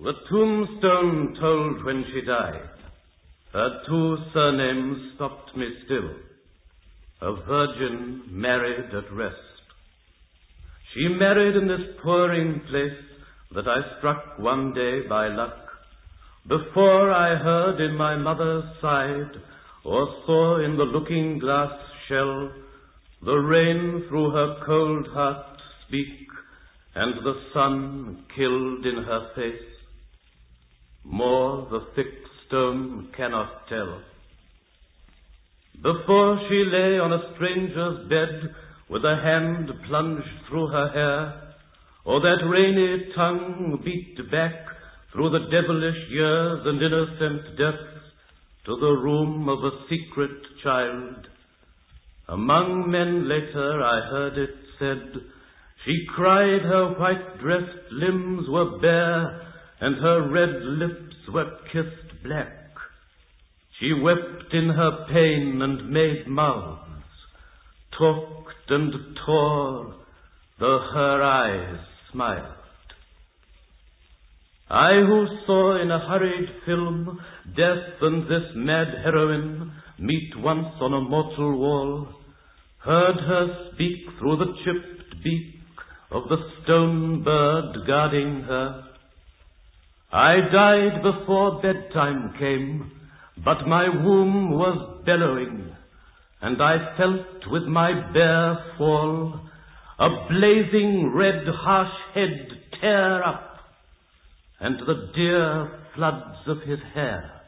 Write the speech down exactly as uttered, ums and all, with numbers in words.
The tombstone told when she died. Her two surnames stopped me still. A virgin married at rest. She married in this pouring place that I struck one day by luck, before I heard in my mother's side, or saw in the looking-glass shell, the rain through her cold heart speak, and the sun killed in her face. More the thick stone cannot tell. Before she lay on a stranger's bed, with a hand plunged through her hair, or that rainy tongue beat back through the devilish years and innocent deaths to the room of a secret child. Among men later I heard it said, she cried her white-dressed limbs were bare, and her red lips were kissed black. She wept in her pain and made mouths, talked and tore, though her eyes smiled. I who saw in a hurried film death and this mad heroine meet once on a mortal wall, heard her speak through the chipped beak of the stone bird guarding her. I died before bedtime came, but my womb was bellowing, and I felt with my bare fall a blazing red harsh head tear up, and the dear floods of his hair